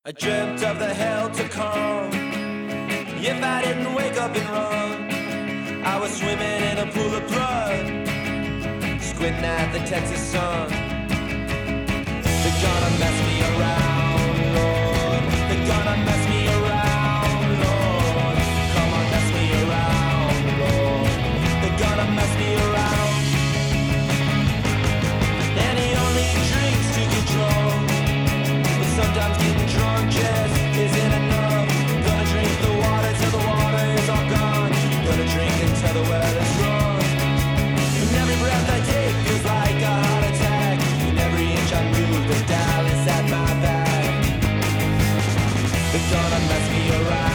I dreamt of the hell to come. If I didn't wake up and run, I was swimming in a pool of blood, squinting at the Texas sun. They're gonna mess me around, Lord. They're gonna mess me around, Lord. Come on, mess me around, Lord. They're gonna mess me around. And he only drinks to control, but sometimes getting drunk just isn't enough. Gonna drink the water till the water is all gone. Gonna drink until the well is run. And every breath I take feels like a heart attack. And every inch I move, the dial is at my back. They're gonna mess me around.